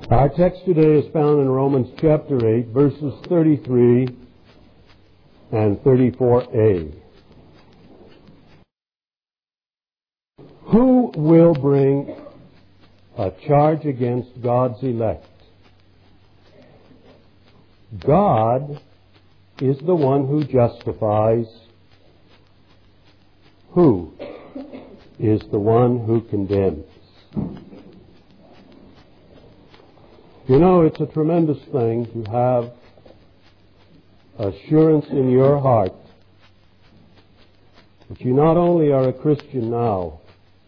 Our text today is found in Romans chapter 8, verses 33 and 34a. Who will bring a charge against God's elect? God is the one who justifies. Who is the one who condemns? You know, it's a tremendous thing to have assurance in your heart that you not only are a Christian now,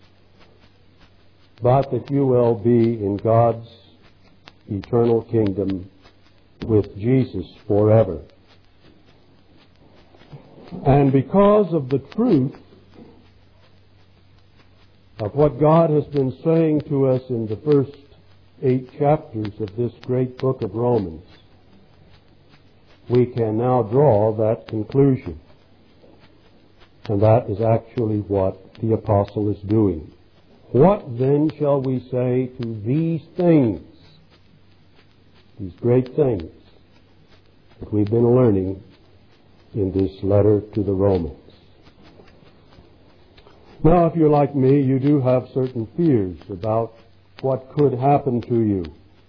but that you will be in God's eternal kingdom with Jesus forever. And because of the truth of what God has been saying to us in the first 8 chapters of this great book of Romans, we can now draw that conclusion. And that is actually what the apostle is doing. What then shall we say to these things, these great things that we've been learning in this letter to the Romans? Now, if you're like me, you do have certain fears about what could happen to you.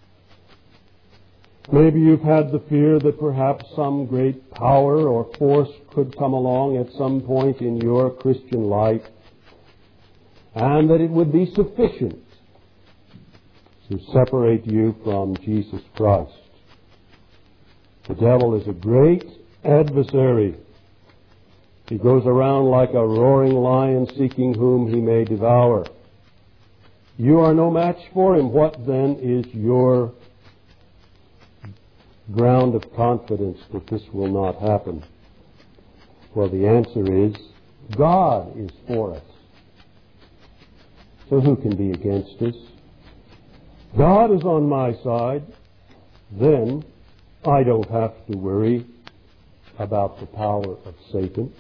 Maybe you've had the fear that perhaps some great power or force could come along at some point in your Christian life, and that it would be sufficient to separate you from Jesus Christ. The devil is a great adversary. He goes around like a roaring lion seeking whom he may devour. You are no match for him. What then is your ground of confidence that this will not happen? Well, the answer is God is for us. So who can be against us? God is on my side. Then I don't have to worry about the power of Satan.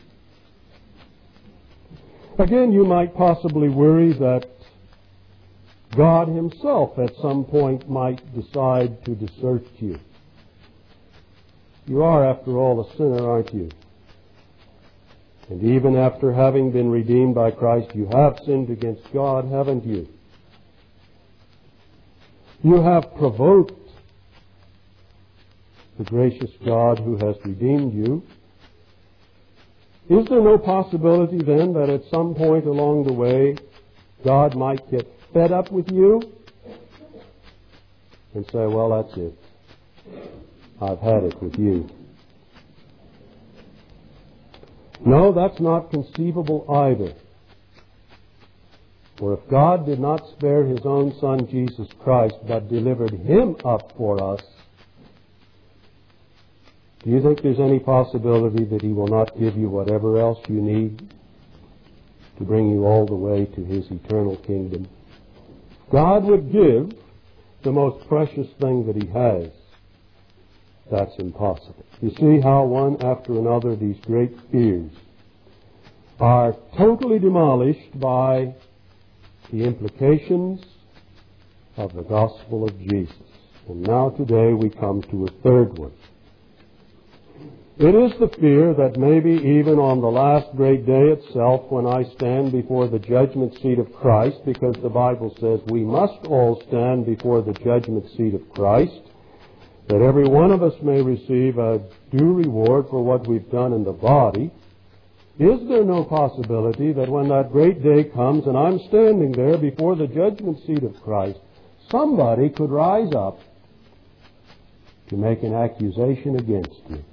Again, you might possibly worry that God himself at some point might decide to desert you. You are, after all, a sinner, aren't you? And even after having been redeemed by Christ, you have sinned against God, haven't you? You have provoked the gracious God who has redeemed you. Is there no possibility then that at some point along the way God might get fed up with you and say, well, that's it. I've had it with you. No, that's not conceivable either. For if God did not spare his own Son, Jesus Christ, but delivered him up for us, do you think there's any possibility that he will not give you whatever else you need to bring you all the way to his eternal kingdom? God would give the most precious thing that he has. That's impossible. You see how one after another these great fears are totally demolished by the implications of the gospel of Jesus. And now today we come to a third one. It is the fear that maybe even on the last great day itself, when I stand before the judgment seat of Christ, because the Bible says we must all stand before the judgment seat of Christ, that every one of us may receive a due reward for what we've done in the body. Is there no possibility that when that great day comes and I'm standing there before the judgment seat of Christ, somebody could rise up to make an accusation against me?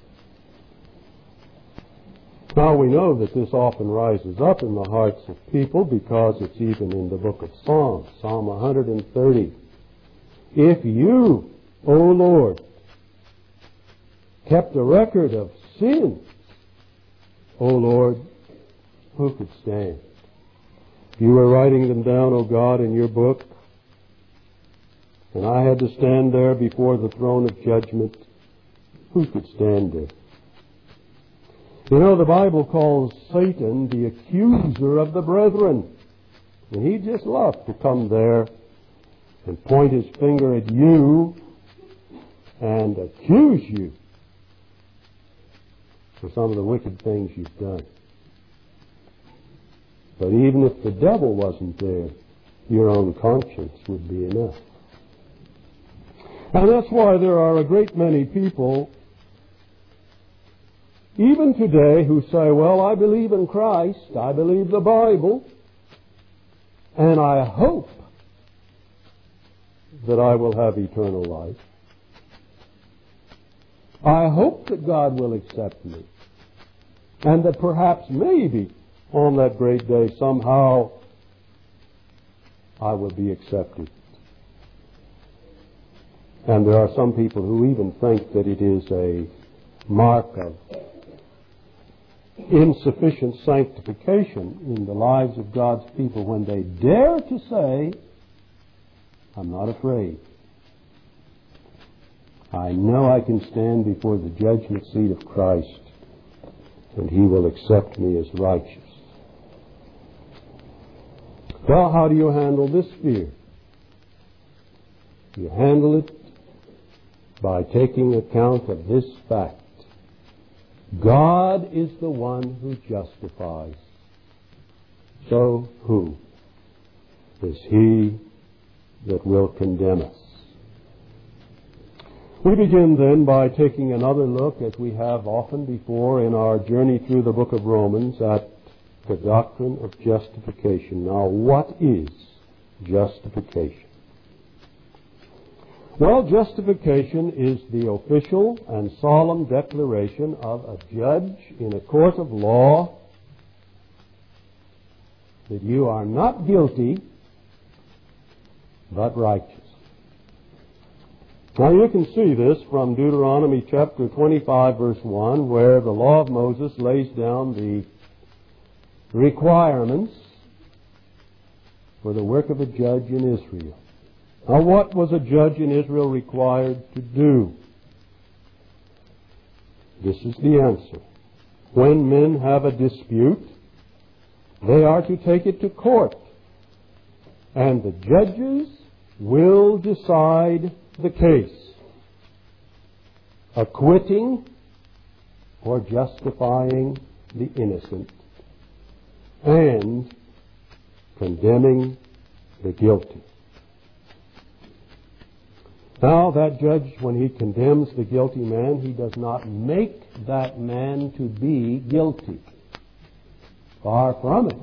Now we know that this often rises up in the hearts of people because it's even in the book of Psalms, Psalm 130. If you, O Lord, kept a record of sins, O Lord, who could stand? If you were writing them down, O God, in your book, and I had to stand there before the throne of judgment, who could stand there? You know, the Bible calls Satan the accuser of the brethren. And he just loved to come there and point his finger at you and accuse you for some of the wicked things you've done. But even if the devil wasn't there, your own conscience would be enough. And that's why there are a great many people, even today, who say, well, I believe in Christ, I believe the Bible, and I hope that I will have eternal life. I hope that God will accept me, and that perhaps maybe on that great day somehow I will be accepted. And there are some people who even think that it is a mark of insufficient sanctification in the lives of God's people when they dare to say, I'm not afraid. I know I can stand before the judgment seat of Christ, and He will accept me as righteous. Well, how do you handle this fear? You handle it by taking account of this fact. God is the one who justifies. So who is He that will condemn us? We begin then by taking another look, as we have often before in our journey through the book of Romans, at the doctrine of justification. Now, what is justification? Well, justification is the official and solemn declaration of a judge in a court of law that you are not guilty, but righteous. Now you can see this from Deuteronomy chapter 25, verse 1, where the law of Moses lays down the requirements for the work of a judge in Israel. Now, what was a judge in Israel required to do? This is the answer. When men have a dispute, they are to take it to court, and the judges will decide the case, acquitting or justifying the innocent and condemning the guilty. Now, that judge, when he condemns the guilty man, he does not make that man to be guilty. Far from it.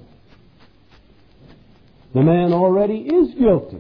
The man already is guilty.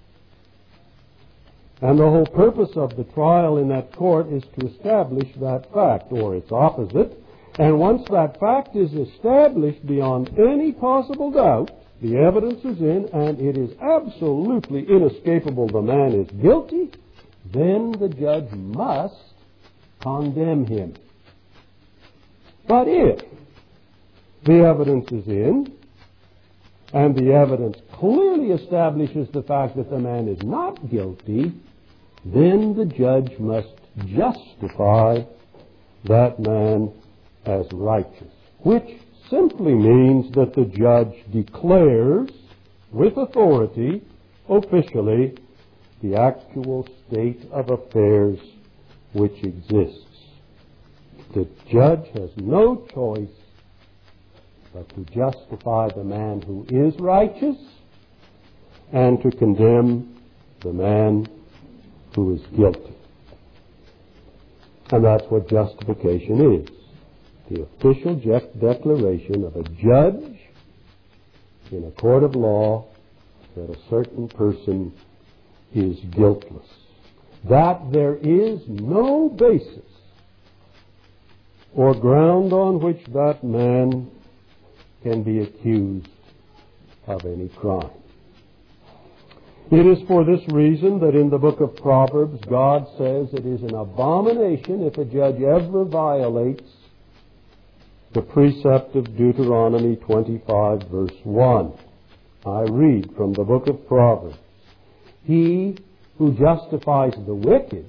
And the whole purpose of the trial in that court is to establish that fact, or its opposite. And once that fact is established beyond any possible doubt, the evidence is in, and it is absolutely inescapable the man is guilty, then the judge must condemn him. But if the evidence is in, and the evidence clearly establishes the fact that the man is not guilty, then the judge must justify that man as righteous, which simply means that the judge declares with authority, officially, the actual state of affairs which exists. The judge has no choice but to justify the man who is righteous and to condemn the man who is guilty. And that's what justification is. The official declaration of a judge in a court of law that a certain person is guiltless. That there is no basis or ground on which that man can be accused of any crime. It is for this reason that in the book of Proverbs, God says it is an abomination if a judge ever violates the precept of Deuteronomy 25, verse 1. I read from the book of Proverbs, he who justifies the wicked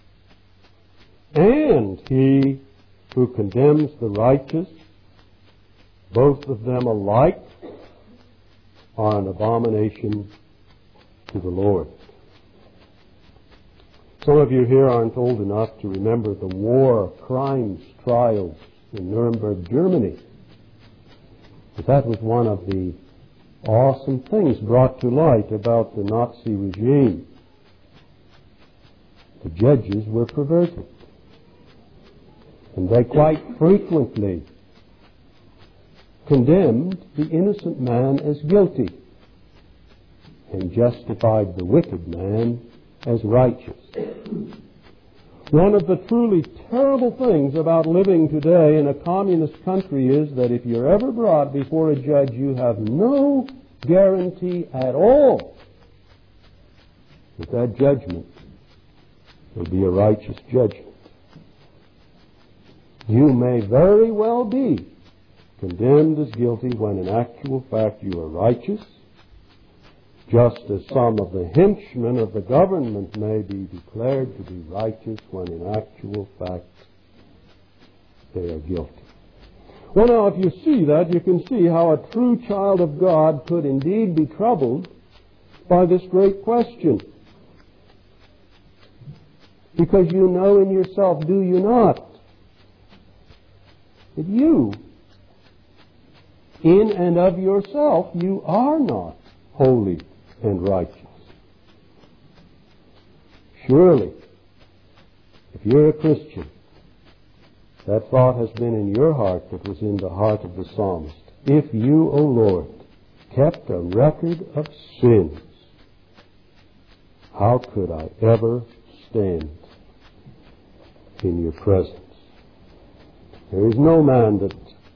and he who condemns the righteous, both of them alike are an abomination to the Lord. Some of you here aren't old enough to remember the war crimes trials in Nuremberg, Germany. But that was one of the awesome things brought to light about the Nazi regime. The judges were perverted. And they quite frequently condemned the innocent man as guilty and justified the wicked man as righteous. One of the truly terrible things about living today in a communist country is that if you're ever brought before a judge, you have no guarantee at all that that judgment will be a righteous judgment. You may very well be condemned as guilty when in actual fact you are righteous, just as some of the henchmen of the government may be declared to be righteous when in actual fact they are guilty. Well, now, if you see that, you can see how a true child of God could indeed be troubled by this great question. Because you know in yourself, do you not, that you, in and of yourself, you are not holy and righteous. Surely, if you're a Christian, that thought has been in your heart that was in the heart of the psalmist. If you, O Lord, kept a record of sins, how could I ever stand in your presence? There is no man that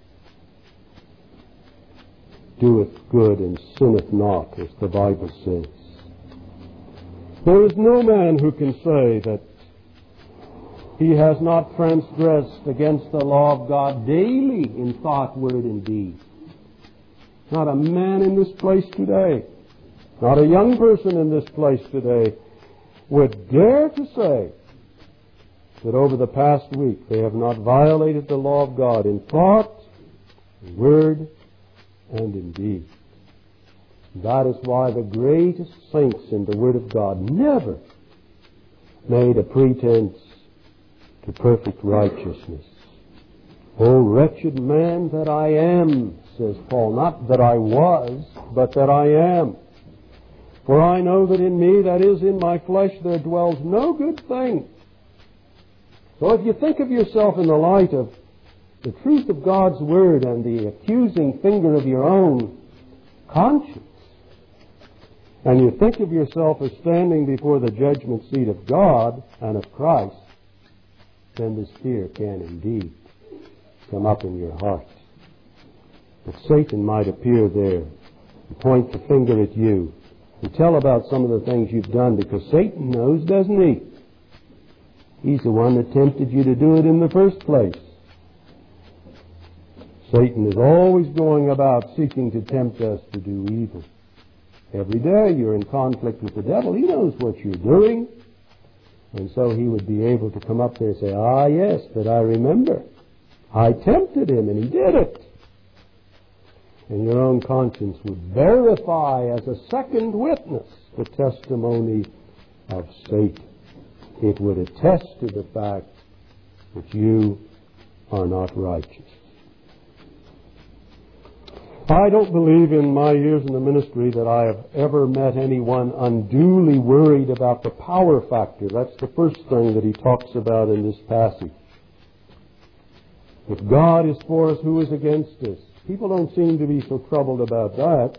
doeth good and sinneth not, as the Bible says. There is no man who can say that he has not transgressed against the law of God daily in thought, word, and deed. Not a man in this place today, not a young person in this place today, would dare to say that over the past week they have not violated the law of God in thought, in word, and in deed. That is why the greatest saints in the Word of God never made a pretense to perfect righteousness. O wretched man that I am, says Paul, not that I was, but that I am. For I know that in me, that is in my flesh, there dwells no good thing. So if you think of yourself in the light of the truth of God's Word and the accusing finger of your own conscience, and you think of yourself as standing before the judgment seat of God and of Christ, then this fear can indeed come up in your heart. That Satan might appear there and point the finger at you and tell about some of the things you've done, because Satan knows, doesn't he? He's the one that tempted you to do it in the first place. Satan is always going about seeking to tempt us to do evil. Every day you're in conflict with the devil. He knows what you're doing. And so he would be able to come up there and say, ah, yes, but I remember. I tempted him and he did it. And your own conscience would verify as a second witness the testimony of Satan. It would attest to the fact that you are not righteous. I don't believe in my years in the ministry that I have ever met anyone unduly worried about the power factor. That's the first thing that he talks about in this passage. If God is for us, who is against us? People don't seem to be so troubled about that.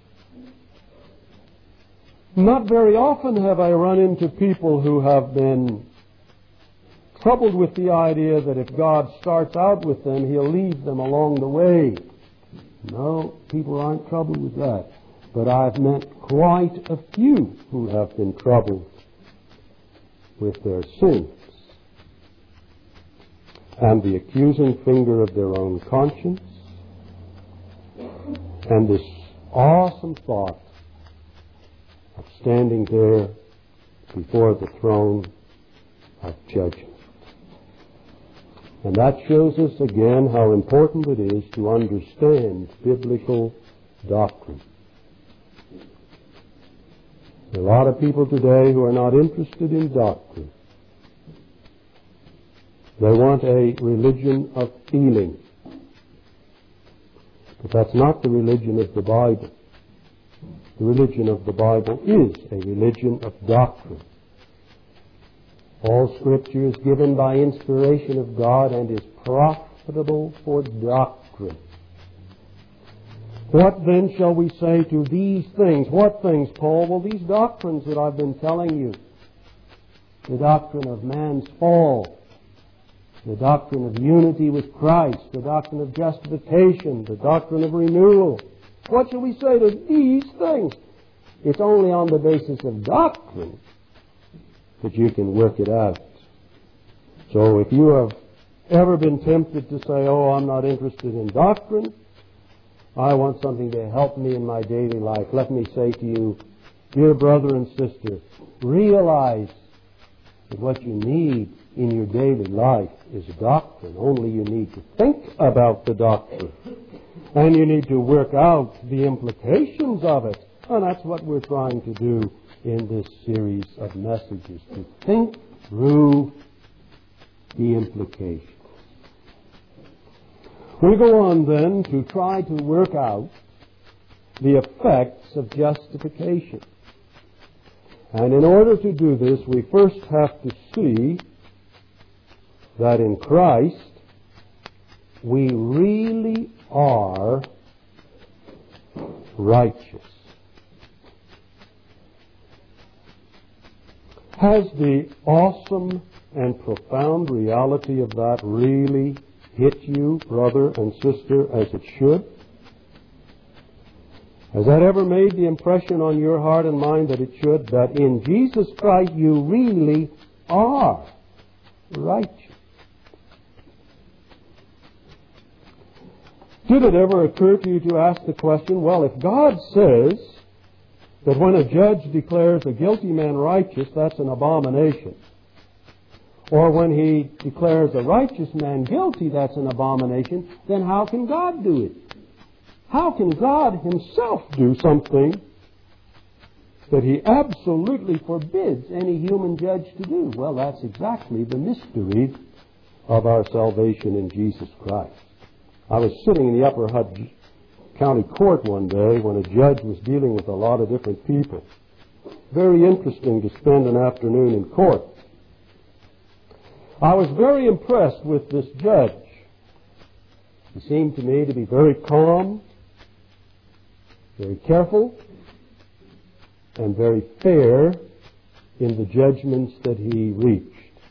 Not very often have I run into people who have been troubled with the idea that if God starts out with them, He'll lead them along the way. No, people aren't troubled with that. But I've met quite a few who have been troubled with their sins and the accusing finger of their own conscience and this awesome thought of standing there before the throne of judgment. And that shows us again how important it is to understand biblical doctrine. There are a lot of people today who are not interested in doctrine. They want a religion of feeling. But that's not the religion of the Bible. The religion of the Bible is a religion of doctrine. All Scripture is given by inspiration of God and is profitable for doctrine. What then shall we say to these things? What things, Paul? Well, these doctrines that I've been telling you. The doctrine of man's fall. The doctrine of unity with Christ. The doctrine of justification. The doctrine of renewal. What shall we say to these things? It's only on the basis of doctrine that you can work it out. So if you have ever been tempted to say, oh, I'm not interested in doctrine, I want something to help me in my daily life, let me say to you, dear brother and sister, realize that what you need in your daily life is doctrine. Only you need to think about the doctrine. And you need to work out the implications of it. And that's what we're trying to do in this series of messages, to think through the implications. We go on then to try to work out the effects of justification. And in order to do this, we first have to see that in Christ we really are righteous. Has the awesome and profound reality of that really hit you, brother and sister, as it should? Has that ever made the impression on your heart and mind that it should? That in Jesus Christ you really are righteous. Did it ever occur to you to ask the question, well, if God says that when a judge declares a guilty man righteous, that's an abomination, or when he declares a righteous man guilty, that's an abomination, then how can God do it? How can God himself do something that he absolutely forbids any human judge to do? Well, that's exactly the mystery of our salvation in Jesus Christ. I was sitting in the Upper Hutt County Court one day when a judge was dealing with a lot of different people. Very interesting to spend an afternoon in court. I was very impressed with this judge. He seemed to me to be very calm, very careful, and very fair in the judgments that he reached.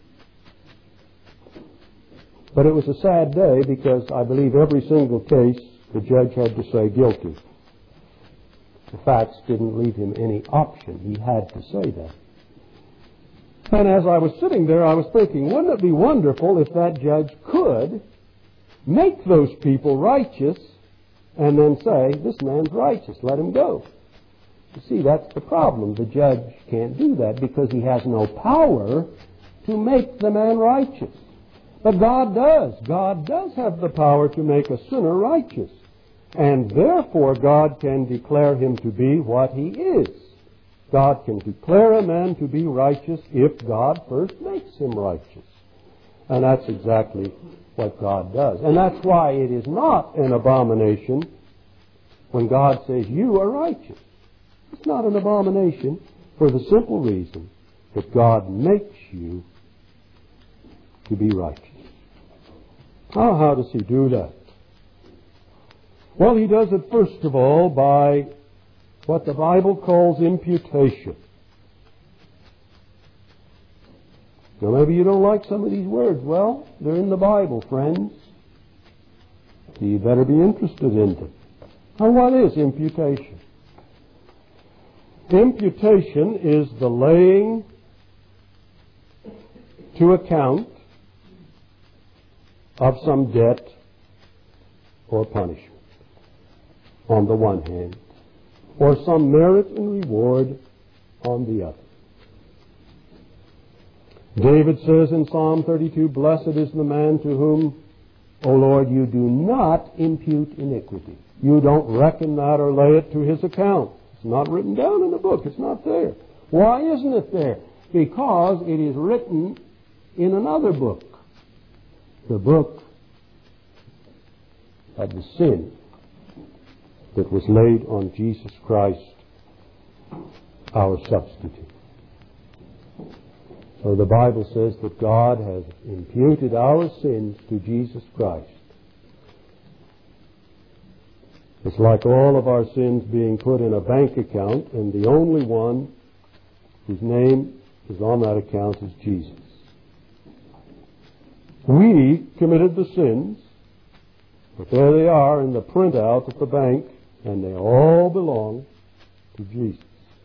But it was a sad day because I believe every single case the judge had to say guilty. The facts didn't leave him any option. He had to say that. And as I was sitting there, I was thinking, wouldn't it be wonderful if that judge could make those people righteous and then say, this man's righteous, let him go. You see, that's the problem. The judge can't do that because he has no power to make the man righteous. But God does. God does have the power to make a sinner righteous. And therefore God can declare him to be what he is. God can declare a man to be righteous if God first makes him righteous. And that's exactly what God does. And that's why it is not an abomination when God says, you are righteous. It's not an abomination for the simple reason that God makes you to be righteous. How does he do that? Well, he does it first of all by what the Bible calls imputation. Now, maybe you don't like some of these words. Well, they're in the Bible, friends. So you better be interested in them. Now, what is imputation? Imputation is the laying to account of some debt or punishment, on the one hand, or some merit and reward on the other. David says in Psalm 32, blessed is the man to whom, O Lord, you do not impute iniquity. You don't reckon that or lay it to his account. It's not written down in the book. It's not there. Why isn't it there? Because it is written in another book, the book of the sin that was laid on Jesus Christ, our substitute. So the Bible says that God has imputed our sins to Jesus Christ. It's like all of our sins being put in a bank account, and the only one whose name is on that account is Jesus. We committed the sins, but there they are in the printout at the bank, and they all belong to Jesus.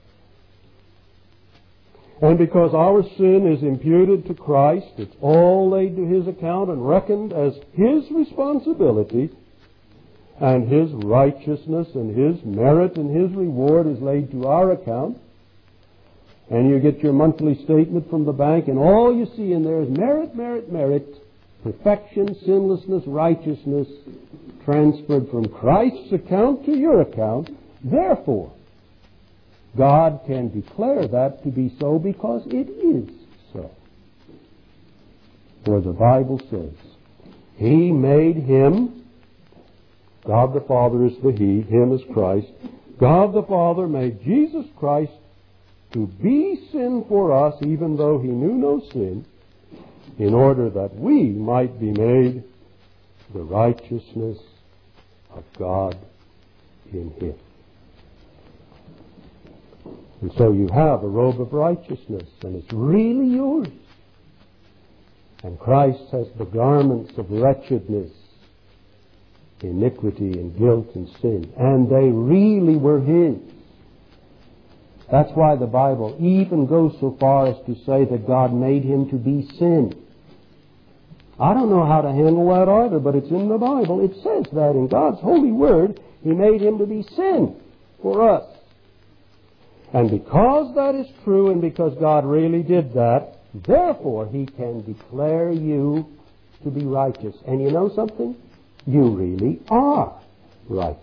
And because our sin is imputed to Christ, it's all laid to His account and reckoned as His responsibility, and His righteousness and His merit and His reward is laid to our account. And you get your monthly statement from the bank, and all you see in there is merit, merit, merit, perfection, sinlessness, righteousness, transferred from Christ's account to your account. Therefore, God can declare that to be so because it is so. For the Bible says, He made Him, God the Father is the He, Him is Christ. God the Father made Jesus Christ to be sin for us, even though He knew no sin, in order that we might be made the righteousness of God in Him. And so you have a robe of righteousness, and it's really yours. And Christ has the garments of wretchedness, iniquity and guilt and sin, and they really were His. That's why the Bible even goes so far as to say that God made Him to be sin. I don't know how to handle that either, but it's in the Bible. It says that in God's holy word, He made Him to be sin for us. And because that is true, and because God really did that, therefore He can declare you to be righteous. And you know something? You really are righteous.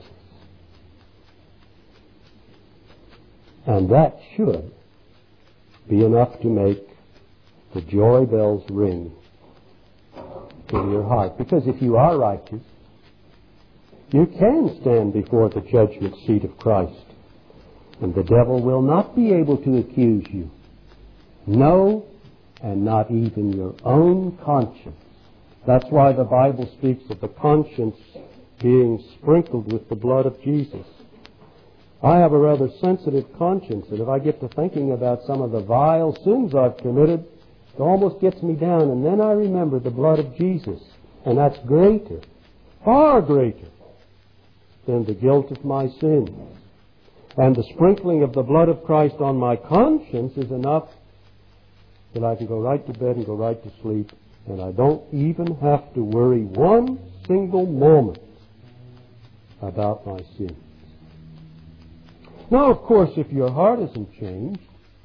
And that should be enough to make the joy bells ring in your heart. Because if you are righteous, you can stand before the judgment seat of Christ. And the devil will not be able to accuse you. No, and not even your own conscience. That's why the Bible speaks of the conscience being sprinkled with the blood of Jesus. I have a rather sensitive conscience, and if I get to thinking about some of the vile sins I've committed, it almost gets me down, and then I remember the blood of Jesus. And that's greater, far greater, than the guilt of my sins. And the sprinkling of the blood of Christ on my conscience is enough that I can go right to bed and go right to sleep, and I don't even have to worry one single moment about my sins. Now, of course, if your heart isn't changed,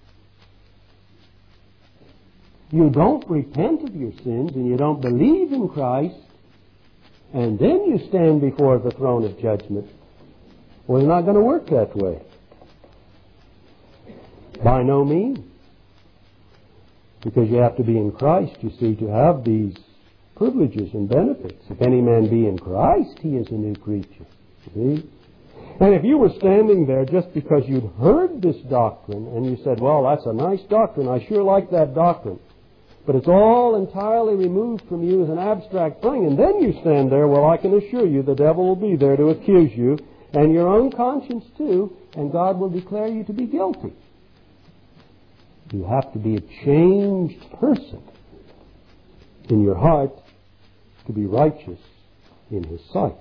you don't repent of your sins and you don't believe in Christ, and then you stand before the throne of judgment, well, it's not going to work that way. By no means. Because you have to be in Christ, you see, to have these privileges and benefits. If any man be in Christ, he is a new creature. See? And if you were standing there just because you'd heard this doctrine and you said, well, that's a nice doctrine, I sure like that doctrine, but it's all entirely removed from you as an abstract thing, and then you stand there, well, I can assure you the devil will be there to accuse you, and your own conscience too, and God will declare you to be guilty. You have to be a changed person in your heart to be righteous in His sight.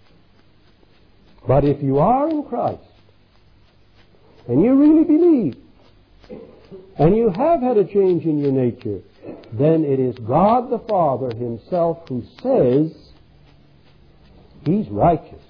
But if you are in Christ, and you really believe, and you have had a change in your nature, then it is God the Father Himself who says He's righteous.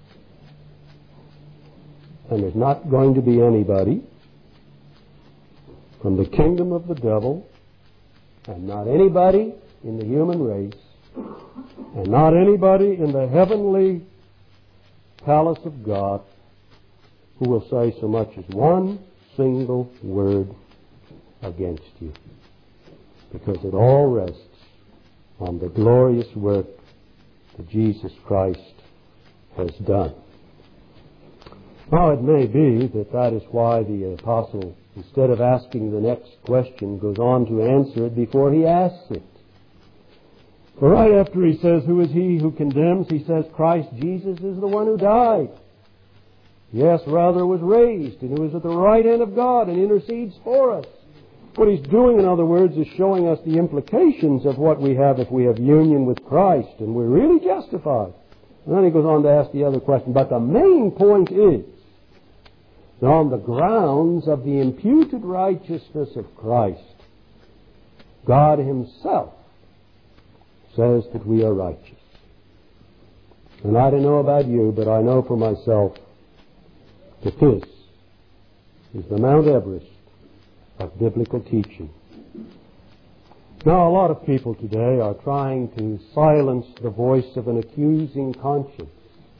And there's not going to be anybody from the kingdom of the devil, and not anybody in the human race, and not anybody in the heavenly palace of God who will say so much as one single word against you, because it all rests on the glorious work that Jesus Christ has done. Now, it may be that that is why the apostle, instead of asking the next question, goes on to answer it before he asks it. For right after he says, "Who is he who condemns?" he says, "Christ Jesus is the one who died. Yes, rather was raised, and who is at the right hand of God and intercedes for us." What he's doing, in other words, is showing us the implications of what we have if we have union with Christ, and we're really justified. And then he goes on to ask the other question. But the main point is that on the grounds of the imputed righteousness of Christ, God Himself says that we are righteous. And I don't know about you, but I know for myself that this is the Mount Everest of biblical teaching. Now, a lot of people today are trying to silence the voice of an accusing conscience.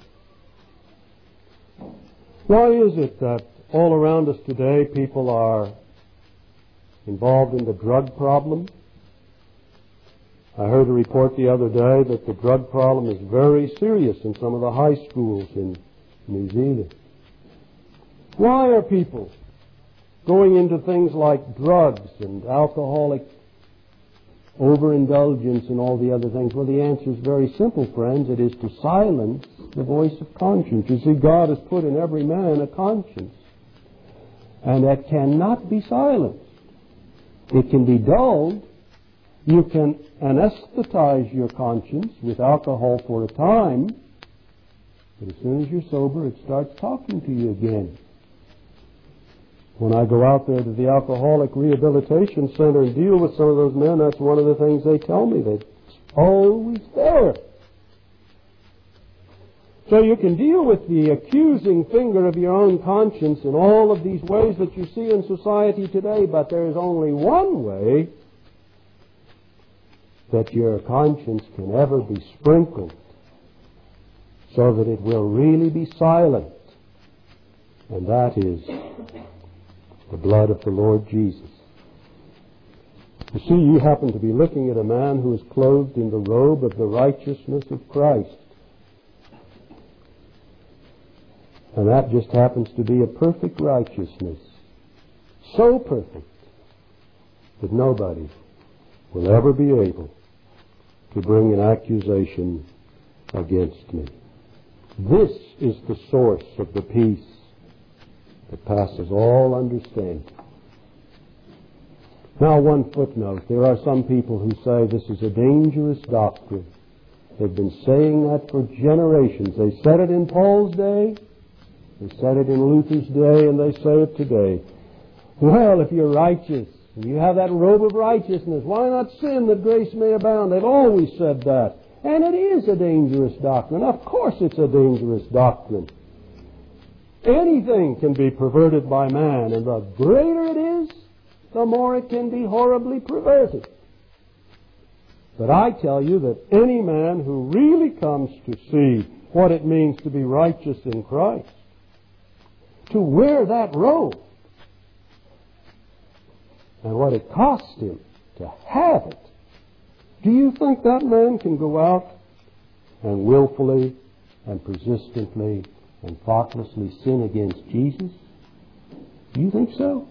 Why is it that all around us today people are involved in the drug problem? I heard a report the other day that the drug problem is very serious in some of the high schools in New Zealand. Why are people going into things like drugs and alcoholic overindulgence and all the other things? Well, the answer is very simple, friends. It is to silence the voice of conscience. You see, God has put in every man a conscience, and that cannot be silenced. It can be dulled. You can anesthetize your conscience with alcohol for a time, but as soon as you're sober, it starts talking to you again. When I go out there to the Alcoholic Rehabilitation Center and deal with some of those men, that's one of the things they tell me. That's always there. So you can deal with the accusing finger of your own conscience in all of these ways that you see in society today, but there is only one way that your conscience can ever be sprinkled so that it will really be silent, and that is the blood of the Lord Jesus. You see, you happen to be looking at a man who is clothed in the robe of the righteousness of Christ. And that just happens to be a perfect righteousness. So perfect that nobody will ever be able to bring an accusation against me. This is the source of the peace that passes all understanding. Now, one footnote. There are some people who say this is a dangerous doctrine. They've been saying that for generations. They said it in Paul's day, they said it in Luther's day, and they say it today. Well, if you're righteous, and you have that robe of righteousness, why not sin that grace may abound? They've always said that. And it is a dangerous doctrine. Of course it's a dangerous doctrine. Anything can be perverted by man, and the greater it is, the more it can be horribly perverted. But I tell you that any man who really comes to see what it means to be righteous in Christ, to wear that robe, and what it cost him to have it, do you think that man can go out and willfully and persistently and thoughtlessly sin against Jesus? Do you think so?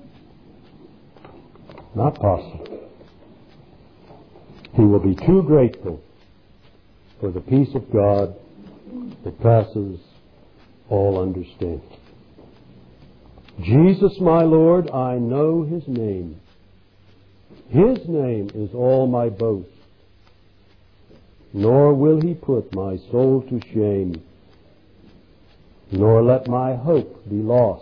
Not possible. He will be too grateful for the peace of God that passes all understanding. Jesus, my Lord, I know His name. His name is all my boast. Nor will He put my soul to shame, nor let my hope be lost.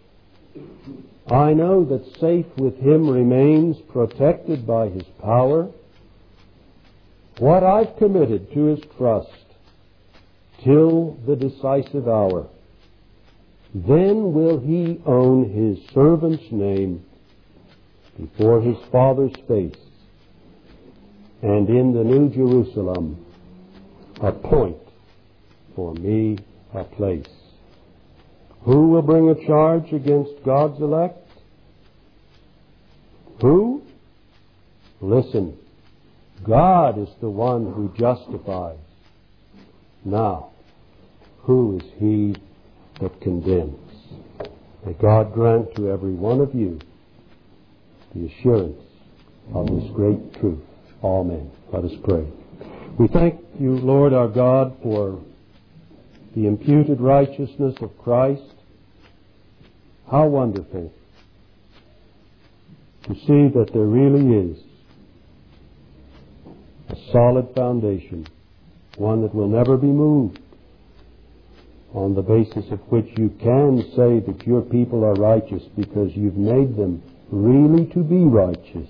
I know that safe with Him remains, protected by His power, what I've committed to His trust, till the decisive hour. Then will He own His servant's name before His Father's face, and in the New Jerusalem appoint for me a place. Who will bring a charge against God's elect? Who? Listen. God is the one who justifies. Now, who is he that condemns? May God grant to every one of you the assurance of this great truth. Amen. Let us pray. We thank you, Lord our God, for the imputed righteousness of Christ. How wonderful to see that there really is a solid foundation, one that will never be moved, on the basis of which you can say that your people are righteous because you've made them really to be righteous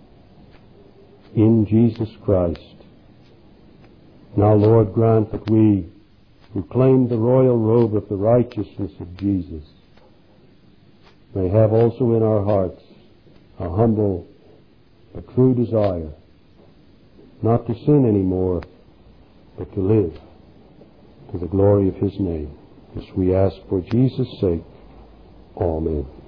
in Jesus Christ. Now, Lord, grant that we who claim the royal robe of the righteousness of Jesus may have also in our hearts a humble, a true desire not to sin anymore, but to live to the glory of his name. This we ask for Jesus' sake. Amen.